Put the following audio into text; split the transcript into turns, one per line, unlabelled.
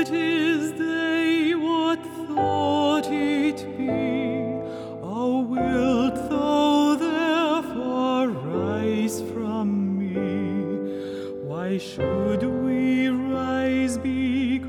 What is they? What thought it be? Oh, wilt thou therefore rise from me? Why should